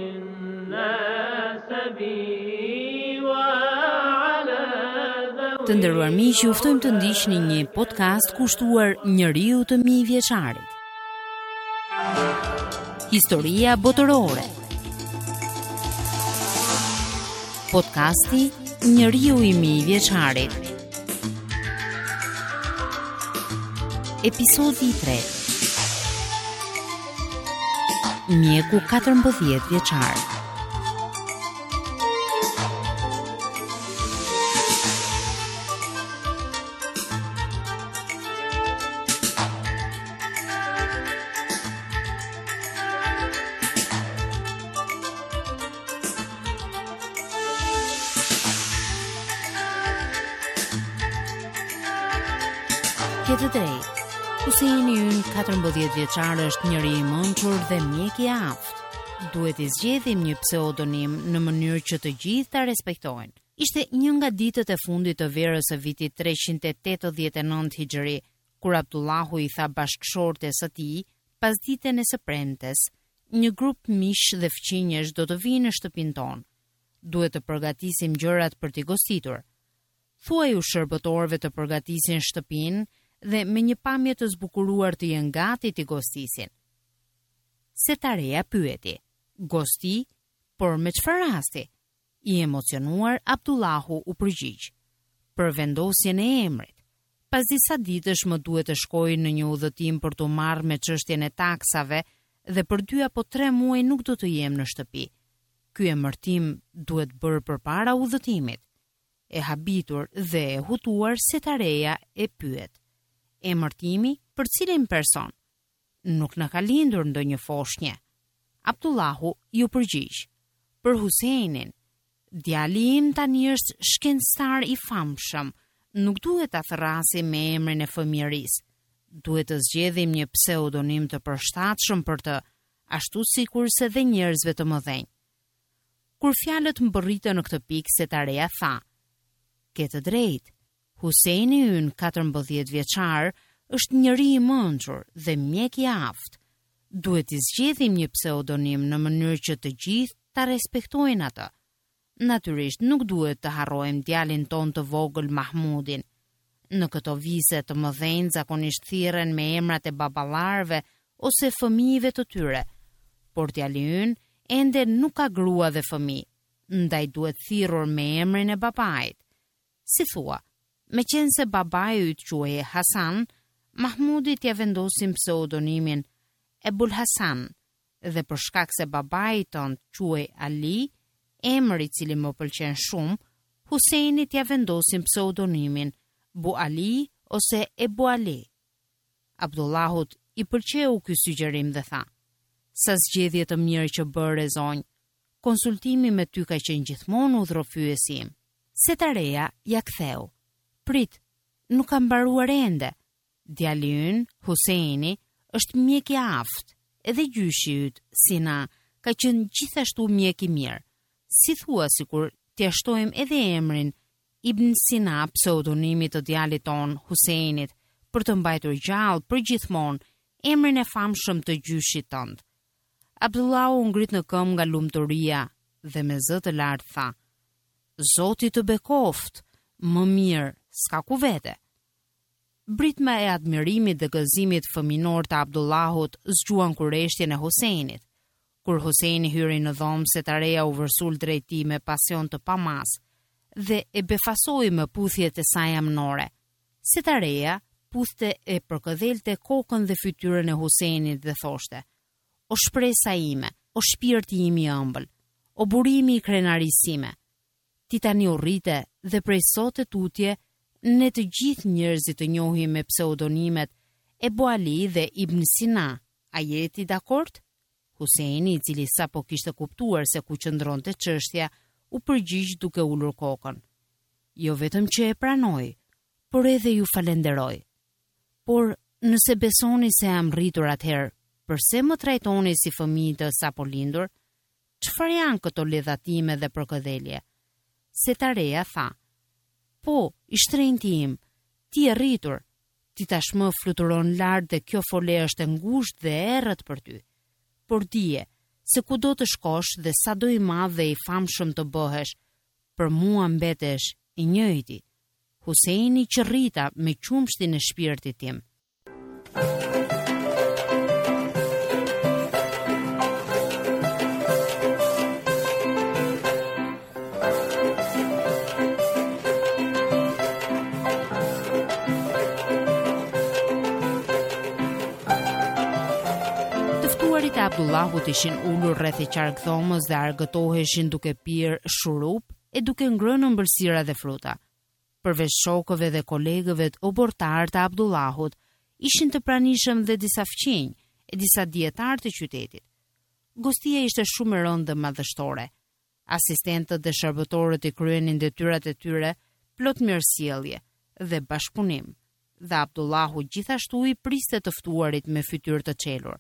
الناس بي وعلى Të nderuar miq, ju ftojmë të ndiqni një podcast kushtuar Njeriu të 1000 vjeçarit. Historia botërore. Podcasti Njeriu i 1000 vjeçarit. Episodi 3. Mjeku 14 vjeçar. Ke të drejtë. Huseini ynë 14 vjeçar është njëri i mençur dhe mjek i aftë. Duhet I zgjedhim një pseudonim në mënyrë që të gjithë ta respektojnë. Ishte një nga ditët e fundit të verës së vitit 389 Hijri, kur Abdullahu I tha bashkëshortes së tij, pas ditën e së premtes, një grup mish dhe fqinjesh do të vinë në shtëpinë tonë. Duhet të përgatisim gjërat për t'i gostitur. Thuaj u shërbëtorëve të përgatisin shtëpinë dhe me një pamje të zbukuruar të jenë gati t'i gostisin. Setareja pyeti: gosti, por me çfarë rasti? I emocionuar, Abdullahu u përgjigj: për vendosjen e emrit. Pas disa ditësh më duhet të shkoj në një udhëtim për të marrë me çështjen e taksave dhe për 2 apo 3 muaj nuk do të jem në shtëpi. Ky emërtim duhet bërë përpara udhëtimit. E habitur dhe e hutuar, Setareja e pyet: emërtimi për cilin person? Nuk na ka lindur ndonjë foshnjë. Abdullahu ju përgjigj: për Huseinin. Djali im tani është shkencëtar I famshëm, nuk duhet ta therrasim me emrin e fëmijërisë. Duhet të zgjedhim një pseudonim të përshtatshëm për të, ashtu sikurse dhe njerëzve të mëdhenj. Kur fjalët mbërritën në këtë pikë, Setareja tha: ke të drejtë. Huseini ynë 14 vjeçar është njëri I mençur dhe mjek I aftë. Duhet I zgjedhim një pseudonim në mënyrë që të gjithë ta respektojnë atë. Natyrisht nuk duhet të harrojmë djalin ton të vogël Mahmudin. Në këto vise të mëdhenj zakonisht thirren me emrat e baballarëve ose fëmijëve të tyre, por djali ynë ende nuk ka grua dhe fëmijë, ndaj duhet thirrur me emrin e babait. Si thua, meqense babai yt quhej Hasan, Mahmudit ja vendosim pseudonimin Ebul Hasan, dhe për shkak se babai ton quhej Ali, emër I cili më pëlqen shumë, Huseinit ja vendosim pseudonimin Bu Ali ose Ebu Ali. Abdullahut I pëlqeu ky sugjerim dhe tha: sa zgjedhje të mirë që bëre zonjë. Konsultimi me ty ka qenë gjithmonë udhërofyesim. Setareja ja ktheu: prit, nuk kam mbaruar ende. Djali ynë, Huseini, është mjek I aftë, edhe gjyshi yt, Sina, ka qenë gjithashtu mjek I mirë. Si thua sikur t'ia shtojmë edhe emrin Ibn Sina, pseudonimi të djalit ton, Huseinit, për të mbajtur gjallë për gjithmonë emrin e famshëm të gjyshit tënd. Abdullahu ngrit në këmbë nga lumturia dhe me zë të lartë tha: Zoti të bekoft, më mirë, s'ka ku vete. Britma e admirimit dhe gëzimit fëminor të Abdullahut zgjuan kurreshtjen e Huseinit. Kur Huseini hyri në dhomë, Setareja u vërsul drejt tij me pasion të pamas dhe e befasoi me puthjet e saj amnore. Setareja puthte e përkëdhelte kokën dhe fytyrën e Huseinit dhe thoshte: "O shpresa ime, o shpirti im i ëmbël, o burimi i krenarisime, ti tani u rrite dhe prej sot e tutje ne të gjithë njerëzit të njohim me pseudonimet Ebu Ali dhe Ibn Sina. A jeti dakord?" Huseini, i cili sapo kishte kuptuar se ku qëndronte çështja, u përgjigj duke ulur kokën: "Jo vetëm që e pranoj, por edhe ju falenderoj. Por nëse besoni se jam rritur atëherë, përse më trajtoni si fëmijë të sapo lindur? Çfarë janë këto ledhatime dhe përkëdhelje?" Setareja tha: "Po, i shtrenjti im, ti e rritur, ti tashmë fluturon lart dhe kjo fole është e ngushtë dhe e errët për ty. Por dije se kudo të shkosh dhe sado i madh dhe i famshëm të bëhesh, për mua mbetesh i njëjti." Huseini qërrita me qumshtin e shpirtit tim. Tëftuarit e Abdullahut ishin ulur rreth e qarkthomës dhe argëtoheshin duke pirë shurup e duke ngrënë ëmbëlsira dhe fruta. Përveç shokëve dhe kolegëve të obortar të Abdullahut, ishin të pranishëm dhe disa fqinj e disa dietar të qytetit. Gostia ishte shumë e rëndë dhe madhështore. Asistentët dhe shërbëtorët i kryenin detyrat e tyre plot mirësjellje dhe bashkëpunim, dhe Abdullahu gjithashtu i priste të ftuarit me fytyrë të çelur.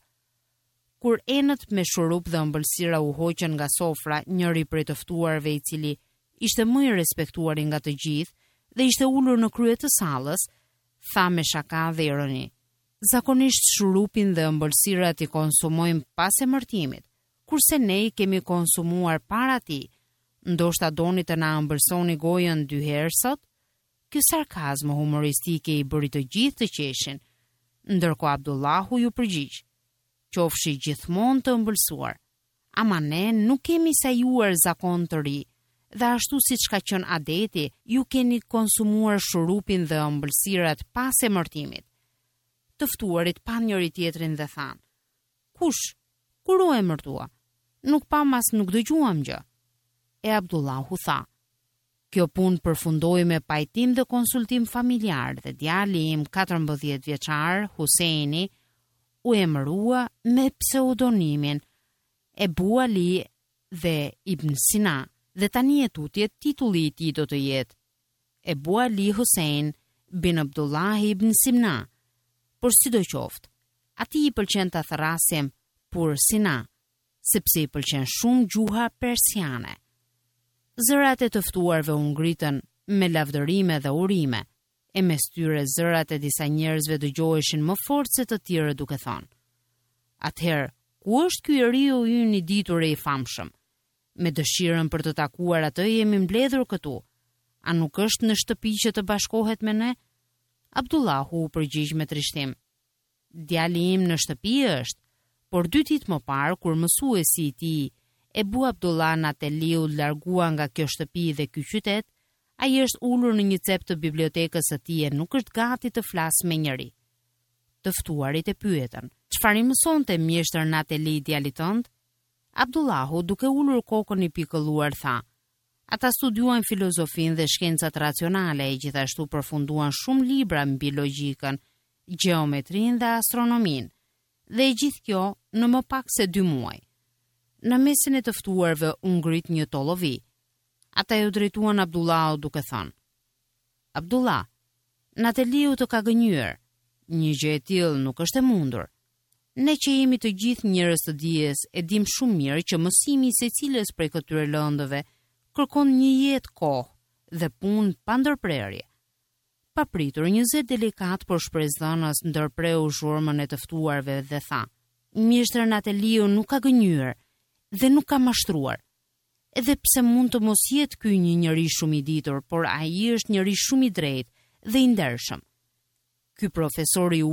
Kur enët me shurup dhe ëmbëlsira u hoqën nga sofra, njëri prej të ftuarve, i cili ishte më i respektuar nga të gjithë dhe ishte ulur në krye të sallës, tha me shaka dhe ironi: "Zakonisht shurupin dhe ëmbëlsirat i konsumojmë pas emërtimit, kurse ne i kemi konsumuar para tij. Ndoshta doni të na ëmbëlsoni gojën 2 herë sot?" Ky sarkazm humoristike i bëri të gjithë të qeshin, ndërkohë Abdullahu ju përgjigj: "Qofshi gjithmonë të ëmbëlsuar, ama ne nuk kemi sajuar zakon të ri, dhe ashtu siç ka qenë adeti, ju keni konsumuar shurupin dhe ëmbëlsirat pas emërtimit." Të ftuarit pan njëri tjetrin dhe than: "Kush? Kur u emërtua? Nuk pam as nuk dëgjuam gjë." E Abdullahu tha: "Kjo punë përfundoi me pajtim dhe konsultim familjar dhe djali im 14 vjeçar, Huseini, u emërua me pseudonimin Ebu Ali dhe Ibn Sina, dhe tani e tutje titulli i tij do të jetë Ebu Ali Husein bin Abdullah ibn Simna. Por sidoqoftë, atij i pëlqen ta thrasim Pur Sina, sepse i pëlqen shumë gjuha persiane." Zërat e të ftuarve u ngritën me lavdërime dhe urime, e mes tyre zërat e disa njerëzve dëgjoheshin më fort se të tjerë duke thënë: "Atëherë, ku është ky riu ynë i ditur e i famshëm? Me dëshirën për të takuar atë jemi mbledhur këtu. A nuk është në shtëpi që të bashkohet me ne?" Abdullahu u përgjigj me trishtim: "Djali im në shtëpi është, por 2 ditë më parë, kur mësuesi i tij, Ebu Abdullah Nateliu, largua nga kjo shtëpi dhe ky qytet, ai është ulur në një cep të bibliotekës së tij e nuk është gati të flasë me njëri." Të ftuarit e pyetën: "Çfarë i mësonte mjeshtër Nateli djalit tënd?" Abdullahu, duke ulur kokën i pikëlluar, tha: "Ata studiuan filozofinë dhe shkencat racionale e gjithashtu përfunduan shumë libra mbi logjikën, gjeometrinë dhe astronominë, dhe e gjithë kjo në më pak se 2 muaj." Në mesin e të ftuarve u ngrit një tollovi. Ata ju drejtuan Abdullahu duke thënë: "Abdullah, Nateliu të ka gënjur. Një gjë e tillë nuk është e mundur. Ne që jemi të gjithë njerëz të dijes e dim shumë mirë që mësimi i secilës prej këtyre lëndëve kërkon një jetë, kohë dhe punë pa ndërprerje." Papritur, një zë delikat por shpresdhënës ndërpreu zhurmën e të ftuarve dhe tha: "Mjeshtër Nateliu nuk ka gënjur dhe nuk ka mashtruar. Edhe pse mund të mos jetë ky një njeri shumë i ditur, por ai është njeri shumë i drejtë dhe i ndershëm. Ky profesor i urtë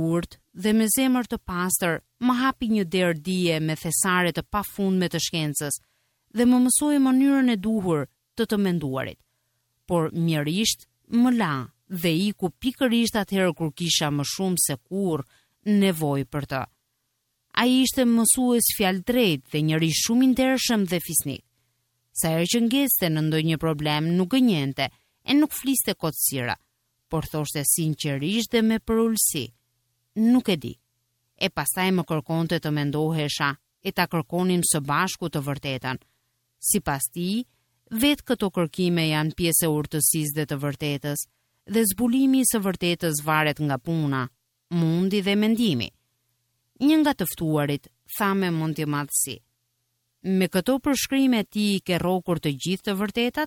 dhe me zemër të pastër më hapi një derë dije me thesare të pafundme të shkencës dhe më mësoi mënyrën e duhur të menduarit. Por mjerisht më la dhe iku pikërisht atëherë kur kisha më shumë se kurrë nevojë për të. Ai ishte mësues fjalë drejt dhe njëri shumë i ndershëm dhe fisnik. Sa herë që ngeste në ndonjë problem nuk gënjente e nuk fliste kotësira, por thoshte sinqerisht dhe me përulësi. Nuk e di. E pastaj më kërkonte të mendohesha e ta kërkonim së bashku të vërtetën. Sipas tij, vetë këto kërkime janë pjesë e urtësisë dhe të vërtetës, dhe zbulimi së vërtetës varet nga puna, mundi dhe mendimi. Një nga të ftuarit tha me mendje madhësi: "Me këto përshkrime ti ke rrokur të gjithë të vërtetat?"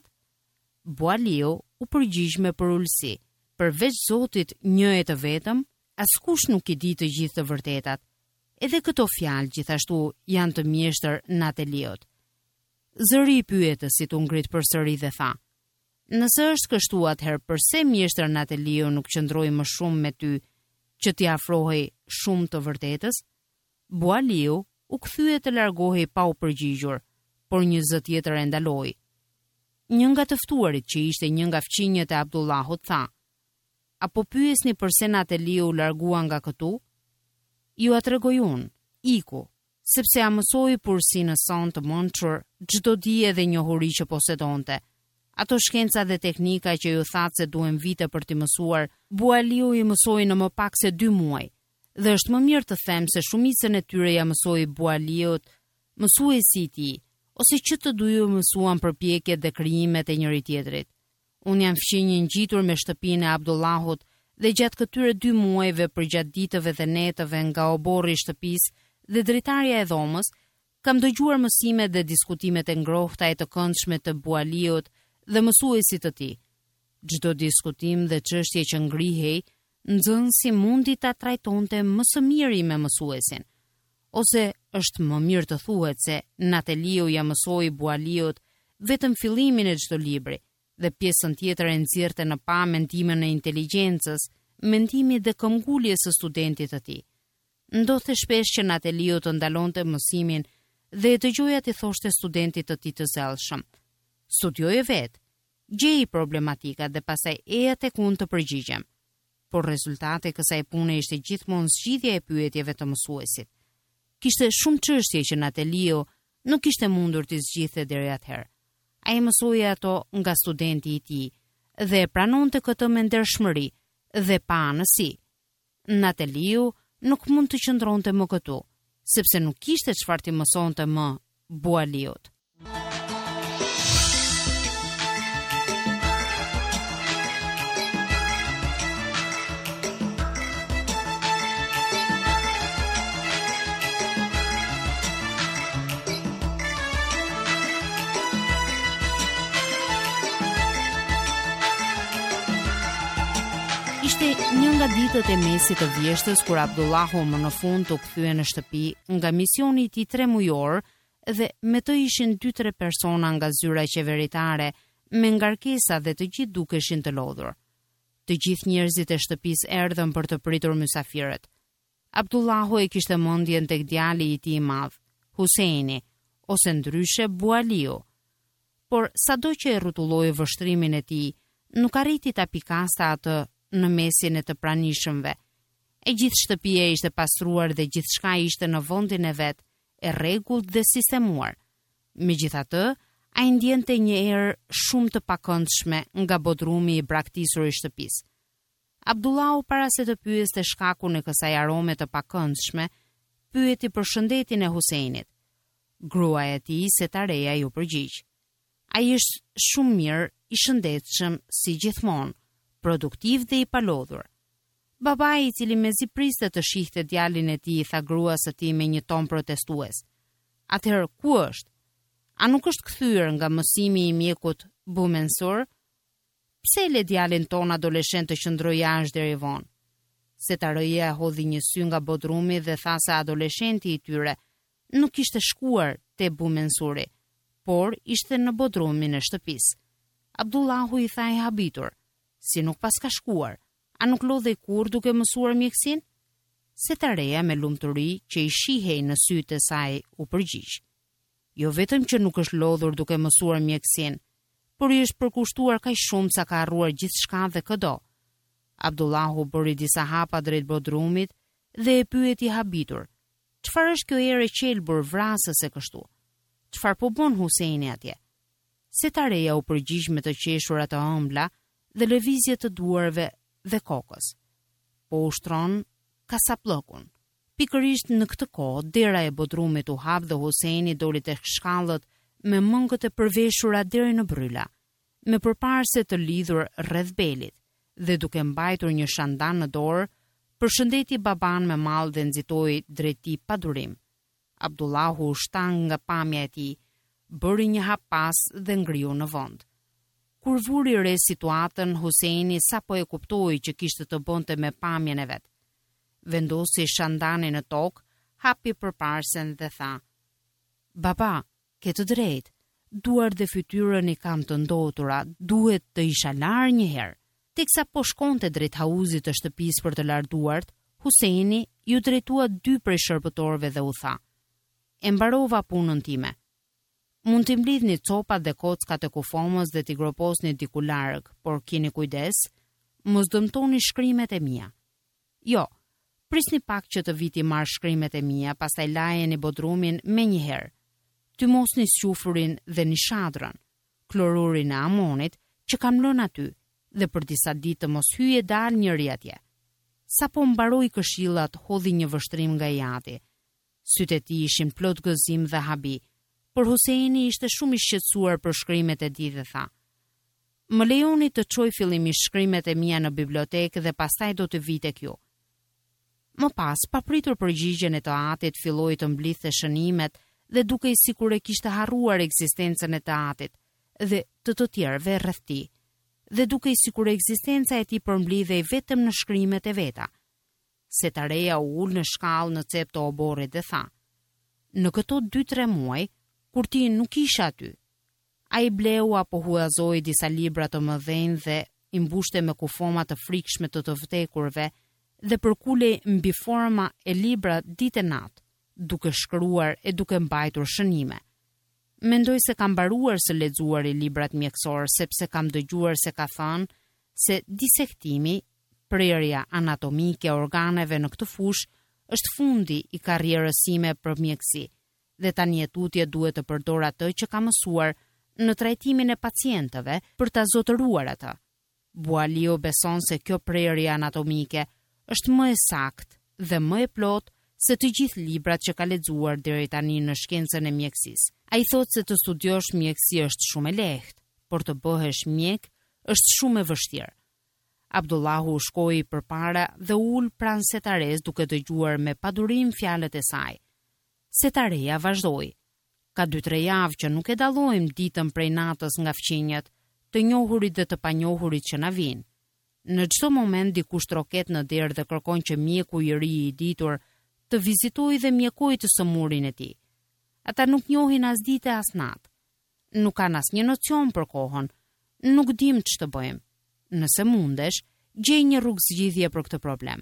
Bualiu u përgjigj me përulësi: "Përveç Zotit një e të vetëm, askush nuk i di të gjithë të vërtetat." Edhe këto fjalë gjithashtu janë të mjeshtër Nateliot. Zëri i pyetësit u ngrit përsëri dhe tha: "Nëse është kështu, atëherë pse mjeshtër Natelio nuk qëndroi më shumë me ty që t'i afrohej shumë të vërtetës?" Bualiu u kthye të largohej pa u përgjigjur, por një zë tjetër e ndaloi. Një nga të ftuarit, që ishte një nga fqinjët e Abdullahut, tha: "Apo pyesni pse Nateliu u largua nga këtu?" "Ju a tregoj unë, iku, sepse a mësoi pursinë son të mençur, çdo dije dhe njohuri që posedonte. Ato shkenca dhe teknika që ju thatë se duhen vite për t'i mësuar, Bualiu i mësoi në më pak se 2 muaj. Dhe është më mirë të them se shumicën e tyre ja mësoi Bualiut, mësuesi i tij, ose që të dy ju mësuan përpjekjet dhe krijimet e njëri tjetrit. Unë jam fqinjë ngjitur me shtëpinë e Abdullahut dhe gjatë këtyre 2 muajve përgjatë ditëve dhe netëve nga oborri i shtëpisë dhe dritarja e dhomës, kam dëgjuar mësimet dhe diskutimet e ngrohta e të këndshme të Bualiut dhe mësuesit të tij. Çdo diskutim dhe çështje që ngrihej, nxënësi mundi ta trajtonte më së miri me mësuesin. Ose është më mirë të thuhet se Nateliu ja mësoi Bualiut vetëm fillimin e çdo libri dhe pjesën tjetër e nxjerrte në pa mendimin e inteligjencës, mendimit dhe këmbguljes së studentit të tij. Ndodhte shpesh që Nateliu të ndalonte mësimin dhe e dëgjoja t'i thoshte studentit të tij të zellshëm: "Studioje vetë, gjej problematikat dhe pastaj eja tek unë të përgjigjem." Por rezultati i kësaj pune ishte gjithmonë zgjidhja e pyetjeve të mësuesit. Kishte shumë çështje që Nateliu nuk kishte mundur t'i zgjidhte deri atëherë. Ai mësoi ato nga studenti i tij dhe e pranonte këtë me ndershmëri dhe pa anësi. Nateliu nuk mund të qëndronte më këtu, sepse nuk kishte çfarë t'i mësonte më Bualiut. Ishte një nga ditët e mesit të vjeshtës kur Abdullahu më në fund të kthye në shtëpi nga misioni i tij 3 mujor dhe me të ishin 2-3 persona nga zyra qeveritare me ngarkesa dhe të gjithë dukeshin të lodhur. Të gjithë njerëzit e shtëpisë erdhën për të pritur mysafirët. Abdullahu e kishte mendjen tek djali i tij i madh, Huseini, ose ndryshe Bualiu. Por sado që e rrotulloi vështrimin e tij, nuk arriti ta pikaste atë në mesin e të pranishëmve. E gjithë shtëpia ishte pastruar dhe gjithçka ishte në vendin e vet, e rregullt dhe sistemuar. Megjithatë, ai ndjente një erë shumë të pakëndshme nga bodrumi i braktisur i shtëpisë. Abdullahu, para se të pyeste shkakun e kësaj arome të pakëndshme, pyeti për shëndetin e Huseinit. Gruaja e tij, se tareja, ju përgjigj: "Ai është shumë mirë, i shëndetshëm si gjithmonë, produktiv dhe i palodhur." Babai, i cili mezi priste të shihte djalin e tij, tha gruas së tij me një ton protestues: "Atëherë ku është? A nuk është kthyer nga mësimi i mjekut Bumensur? Pse le djalin ton adoleshent të qëndrojë jashtë deri vonë?" Se tarëja hodhi një sy nga bodrumi dhe tha se adoleshenti i tyre nuk ishte shkuar te Bumensuri, por ishte në bodrumin e shtëpisë. Abdullahu i tha i habitur: "Si nuk pas ka shkuar? A nuk lodhej kur duke mësuar mjekësin?" Se të reja me lumturi që i shihej në sytë e saj u përgjigj. Jo vetëm që nuk është lodhur duke mësuar mjekësinë, por i është përkushtuar kaq shumë sa ka harruar gjithçka dhe këdo. Abdullahu bëri disa hapa drejt bodrumit dhe e pyeti habitur: "Çfarë është kjo erë e qelbur vrasëse kështu? Çfarë po bën Huseini atje?" Se të reja u përgjigj me të qeshura të ëmbla dhe lëvizje të duarve dhe kokës. Po ushtron kasapllëkun. Pikërisht në këtë kohë, dera e bodrumit u hap dhe Huseini doli tek shkallët me mëngët e përveshura deri në bryla, me përparse të lidhur rreth belit dhe duke mbajtur një shandan në dorë, përshëndeti baban me mall dhe nxitoi drejt tij pa durim. Abdullahu u shtang nga pamja e tij, bëri një hap pas dhe ngriu në vend. Kur vuri re situatën, Huseini sapo e kuptoi që kishte të bënte me pamjen e vet. Vendosi shandanin në tokë, hapi përparsen dhe tha: "Baba, ke të drejtë, duart dhe fytyrën i kam të ndotura, duhet të isha lar një herë." Teksa po shkonte drejt hauzit të shtëpisë për të lar duart, Huseini ju drejtua 2 prej shërbëtorëve dhe u tha: "E mbarova punën time. Mund t'i mblidhni copat dhe kockat e kufomës dhe t'i groposni diku larg, por keni kujdes, mos dëmtoni shkrimet e mia. Jo, prisni pak që të viti marr shkrimet e mia, pastaj lajeni bodrumin menjëherë. Ty mosni squfurin dhe nishadrën, klorurin e amonit që kam lënë aty, dhe për disa ditë të mos hyje dal njëri atje." Sa po mbaroi këshillat, hodhi një vështrim nga jati. Sytë e tij ishin plot gëzim dhe habi, por Huseini ishte shumë i shqetësuar për shkrimet e tij dhe tha: "Më lejoni të çoj fillimisht shkrimet e mia në bibliotekë dhe pastaj do të vi tek ju." Më pas, papritur përgjigjen e të atit, filloi të mblidhte shënimet dhe dukej sikur e kishte harruar ekzistencën e të atit dhe të tjerëve rreth tij, dhe dukej sikur ekzistenca e tij përmblidhej vetëm në shkrimet e veta. Se të reja u ul në shkallë në cep të oborrit dhe tha: "Në këto 2-3 muaj, kur ti nuk isha aty, ai bleu apo huazoi disa libra të mëdhenj dhe i mbushte me kufoma të frikshme të vdekurve dhe përkulej mbi forma e libra ditë e natë, duke shkruar e duke mbajtur shënime. Mendoj se kam mbaruar së lexuar i librat mjekësor, sepse kam dëgjuar se ka thënë se disektimi, prerja anatomike e organeve në këtë fushë, është fundi i karrierës sime për mjekësi, dhe tani e tutje duhet të përdor atë që kam mësuar në trajtimin e pacientëve për ta zotëruar atë. Bualio beson se kjo prerje anatomike është më e saktë dhe më e plotë se të gjithë librat që ka lexuar deri tani në shkencën e mjekësisë. Ai thotë se të studiosh mjekësi është shumë e lehtë, por të bëhesh mjek është shumë e vështirë. Abdullahu shkoi përpara dhe ul pranë setares duke dëgjuar me padurim fjalët e saj. Setareja vazhdoi: "Ka 2-3 javë që nuk e dallojmë ditën prej natës nga fqinjët, të njohurit dhe të panjohurit që na vinë. Në çdo moment dikush troket në derë dhe kërkon që mjeku i ri i ditur të vizitojë dhe mjekojë të sëmurin e tij. Ata nuk njohin as ditë as natë. Nuk kanë asnjë nocion për kohën. Nuk dim ç'të bëjmë. Nëse mundesh, gjej një rrugë zgjidhje për këtë problem."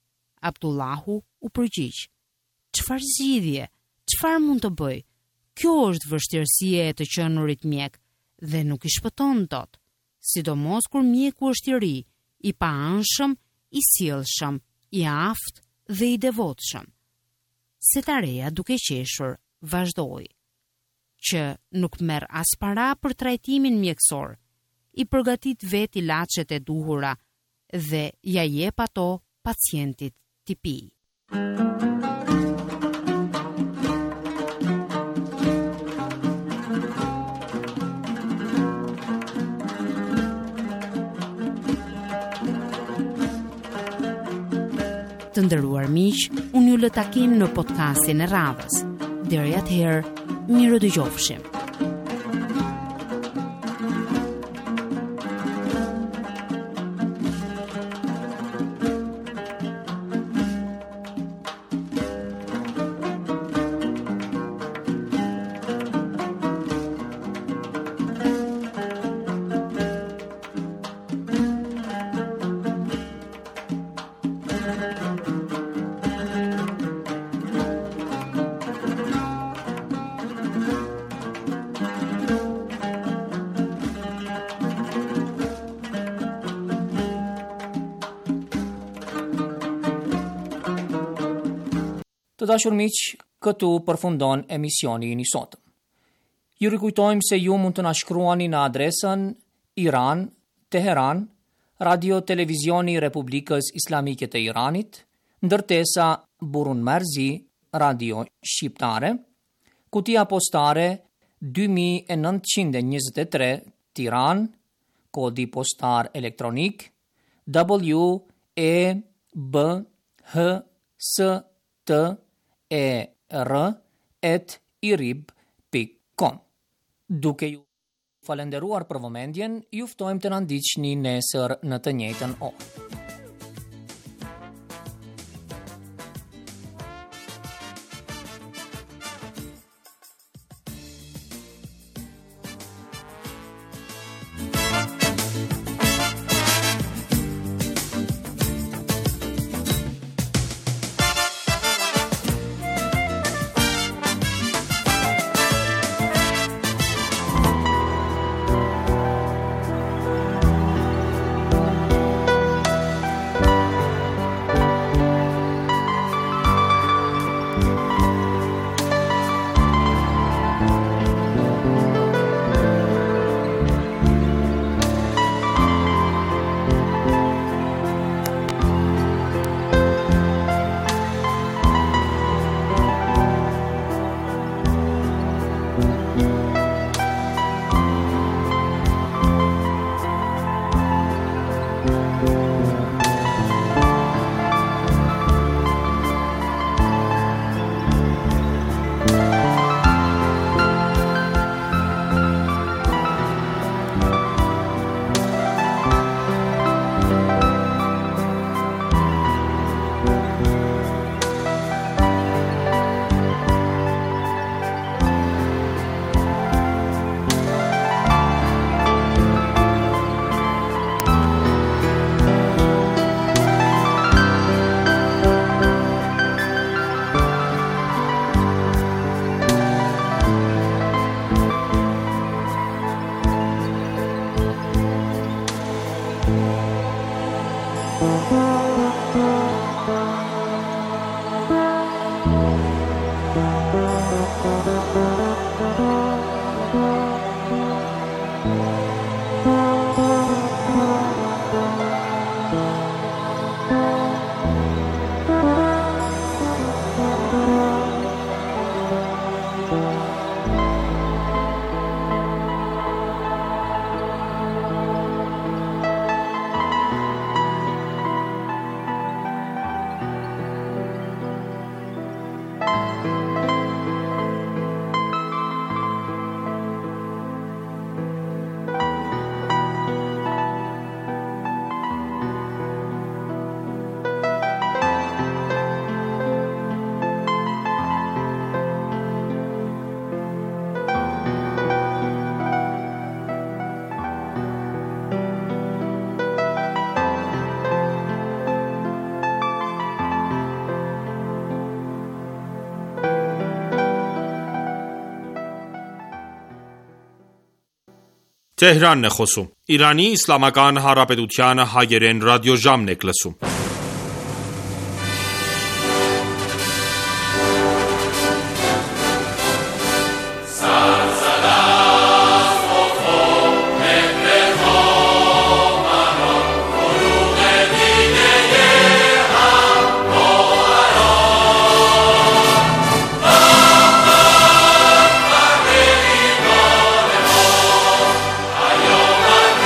Abdullahu u përgjigj: "Çfarë zgjidhje? Çfarë mund të bëj? Kjo është vështirësia e të qenurit mjek dhe nuk i shpëton dot, sidomos kur mjeku është i ri, i paanshëm, i sjellshëm, i aftë dhe i devotshëm." Setareja duke qeshur vazhdoi: "Që nuk merr as para për trajtimin mjekësor, i përgatit vet ilaçet e duhura dhe ja jep ato pacientit t'i pijë." Të nderuar miq, unë ju lë takim në podcastin e radhës. Deri atëherë, miru dëgjofshim. Të dashur miq, këtu përfundon emisioni i sotëm. Ju rikujtojmë se ju mund të na shkruani në adresën Iran, Teheran, Radio Televizioni Republikës Islamike të Iranit, ndërtesa Burun Marzi, Radio Shqiptare, kutia postare 2923 Tiran, kodi postar elektronik WEBHSTER@irib.com. Duke ju falenderuar për vëmendjen, ju ftojmë të na ndiqni nesër në të njëjtën orë. Tehranն է խոսում։ Իրանի Իսլամական Հանրապետության հայերեն ռադիոժամն եք լսում։